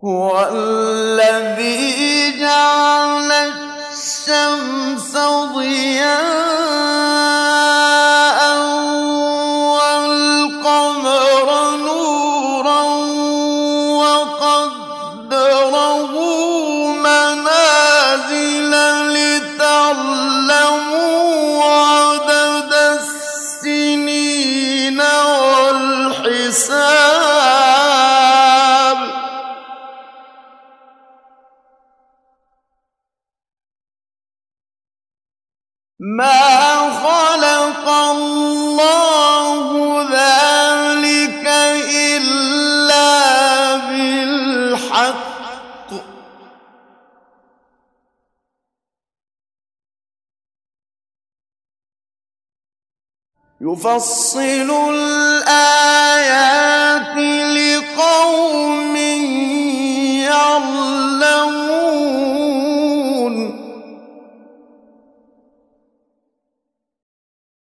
هو الذي جعل الشمس ضياء والقمر نورا وقدره منازل لتعلموا عدد السنين والحساب ما خلق الله ذلك إلا بالحق يفصل الآيات